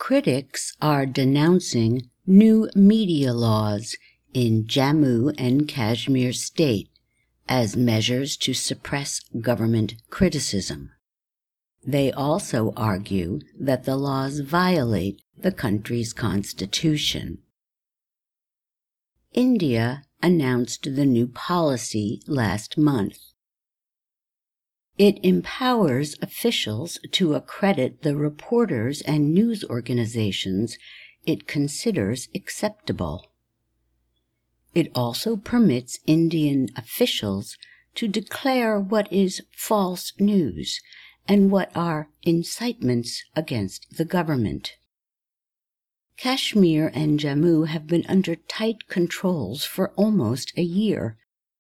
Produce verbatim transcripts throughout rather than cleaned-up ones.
Critics are denouncing new media laws in Jammu and Kashmir state as measures to suppress government criticism. They also argue that the laws violate the country's constitution. India announced the new policy last month. It empowers officials to accredit the reporters and news organizations it considers acceptable. It also permits Indian officials to declare what is false news and what are incitements against the government. Kashmir and Jammu have been under tight controls for almost a year.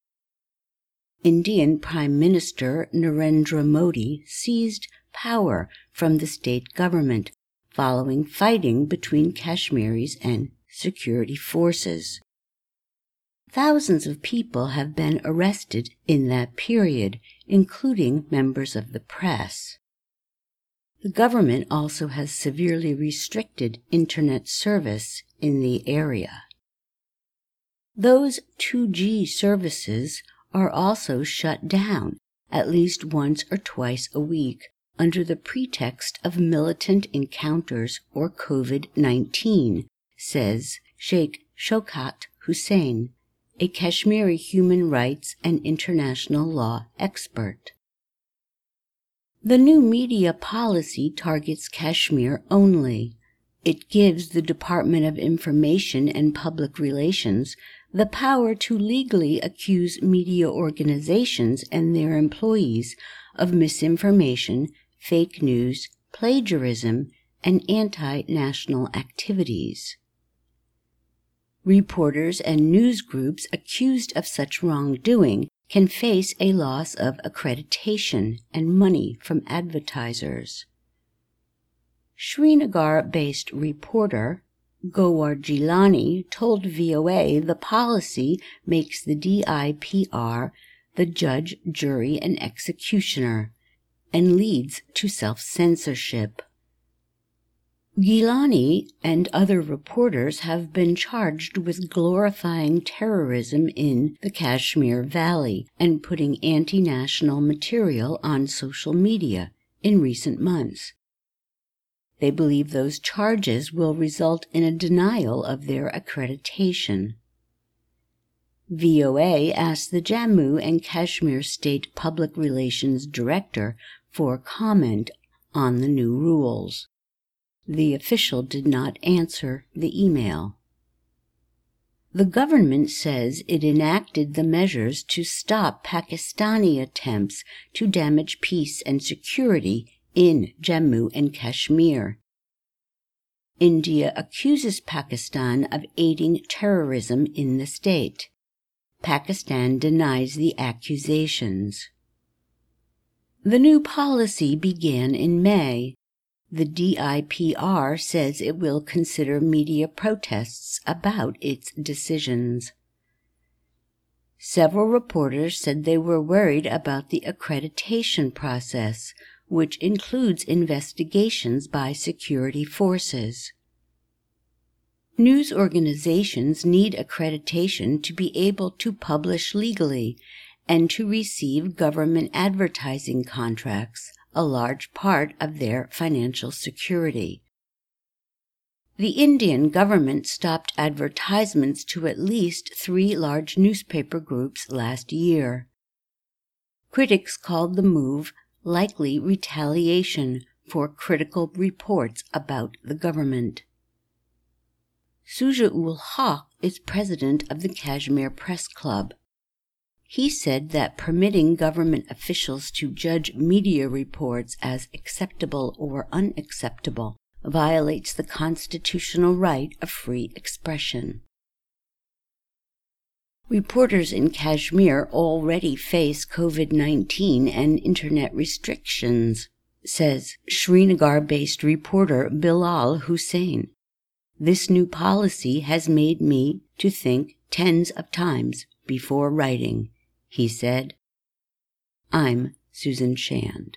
Indian Prime Minister Narendra Modi seized power from the state government following fighting between Kashmiris and security forces. Thousands of people have been arrested in that period, including members of the press. The government also has severely restricted internet service in the area. Those two G services are also shut down at least once or twice a week under the pretext of militant encounters or COVID nineteen, says Sheikh Shaukat Hussain, a Kashmiri human rights and international law expert. The new media policy targets Kashmir only. It gives the Department of Information and Public Relations the power to legally accuse media organizations and their employees of misinformation, fake news, plagiarism, and anti-national activities. Reporters and news groups accused of such wrongdoing can face a loss of accreditation and money from advertisers. Srinagar-based reporter Gowar Gilani told V O A the policy makes the D I P R the judge, jury, and executioner, and leads to self-censorship. Gilani and other reporters have been charged with glorifying terrorism in the Kashmir Valley and putting anti-national material on social media in recent months. They believe those charges will result in a denial of their accreditation. V O A asked the Jammu and Kashmir State Public Relations Director for comment on the new rules. The official did not answer the email. The government says it enacted the measures to stop Pakistani attempts to damage peace and security in Jammu and Kashmir. India accuses Pakistan of aiding terrorism in the state. Pakistan denies the accusations. The new policy began in May. The D I P R says it will consider media protests about its decisions. Several reporters said they were worried about the accreditation process, which includes investigations by security forces. News organizations need accreditation to be able to publish legally and to receive government advertising contracts, a large part of their financial security. The Indian government stopped advertisements to at least three large newspaper groups last year. Critics called the move likely retaliation for critical reports about the government. Suja-ul Haq is president of the Kashmir Press Club. He said that permitting government officials to judge media reports as acceptable or unacceptable violates the constitutional right of free expression. Reporters in Kashmir already face COVID nineteen and internet restrictions, says Srinagar-based reporter Bilal Hussain. This new policy has made me to think tens of times before writing, he said. I'm Susan Shand.